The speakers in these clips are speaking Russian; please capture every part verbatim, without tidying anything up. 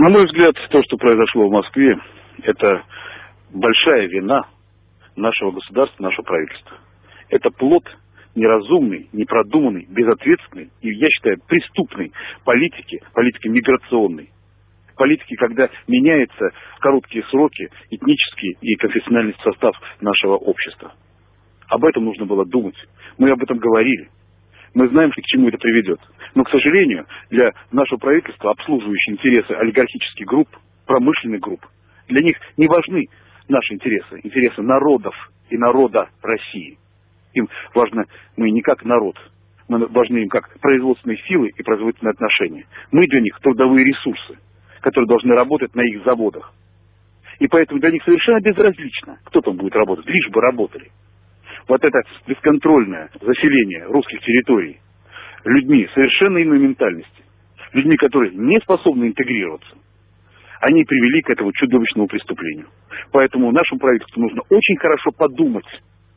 На мой взгляд, то, что произошло в Москве, это большая вина нашего государства, нашего правительства. Это плод неразумной, непродуманной, безответственной и, я считаю, преступной политики, политики миграционной. Политики, когда меняется в короткие сроки этнический и конфессиональный состав нашего общества. Об этом нужно было думать. Мы об этом говорили. Мы знаем, к чему это приведет. Но, к сожалению, для нашего правительства, обслуживающие интересы олигархических групп, промышленных групп, для них не важны наши интересы, интересы народов и народа России. Им важно мы не как народ, мы важны им как производственные силы и производственные отношения. Мы для них трудовые ресурсы, которые должны работать на их заводах. И поэтому для них совершенно безразлично, кто там будет работать, лишь бы работали. Вот это бесконтрольное заселение русских территорий людьми совершенно иной ментальности, людьми, которые не способны интегрироваться, они привели к этому чудовищному преступлению. Поэтому нашему правительству нужно очень хорошо подумать,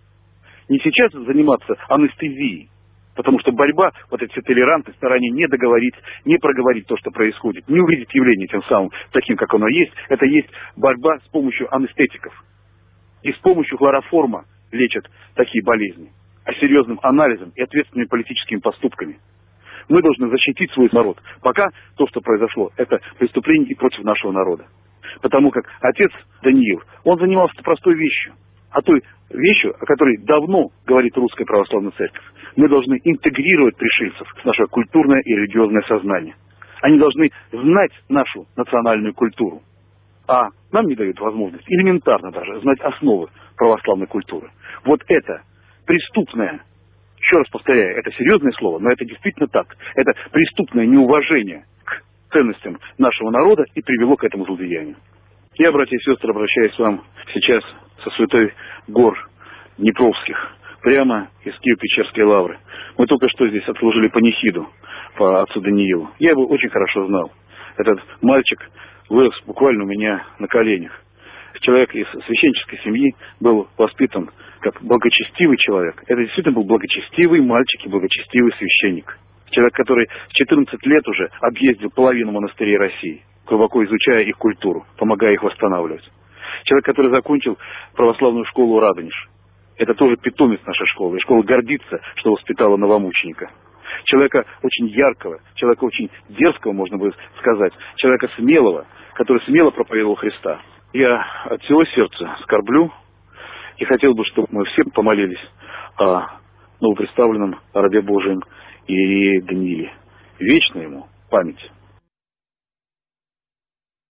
не сейчас заниматься анестезией, потому что борьба, вот эти толерантные старания не договорить, не проговорить то, что происходит, не увидеть явление тем самым таким, как оно есть, это есть борьба с помощью анестетиков. И с помощью хлороформа лечат такие болезни, а серьезным анализом и ответственными политическими поступками. Мы должны защитить свой народ. Пока то, что произошло, это преступление и против нашего народа. Потому как отец Даниил, он занимался простой вещью. А той вещью, о которой давно говорит Русская Православная Церковь. Мы должны интегрировать пришельцев в наше культурное и религиозное сознание. Они должны знать нашу национальную культуру. А нам не дают возможность элементарно даже знать основы православной культуры. Вот это преступное, еще раз повторяю, это серьезное слово, но это действительно так. Это преступное неуважение к ценностям нашего народа и привело к этому злодеянию. Я, братья и сестры, обращаюсь к вам сейчас со святой гор Днепровских, прямо из Киево-Печерской лавры. Мы только что здесь отслужили панихиду по отцу Даниилу. Я его очень хорошо знал. Этот мальчик вырос буквально у меня на коленях. Человек из священнической семьи был воспитан как благочестивый человек. Это действительно был благочестивый мальчик и благочестивый священник. Человек, который в четырнадцать лет уже объездил половину монастырей России, глубоко изучая их культуру, помогая их восстанавливать. Человек, который закончил православную школу Радонеж. Это тоже питомец нашей школы. И школа гордится, что воспитала новомученика. Человека очень яркого, человека очень дерзкого, можно бы сказать. Человека смелого, который смело проповедовал Христа. Я от всего сердца скорблю и хотел бы, чтобы мы все помолились о новопредставленном рабе Божьем Иерее Данииле. Вечна ему память.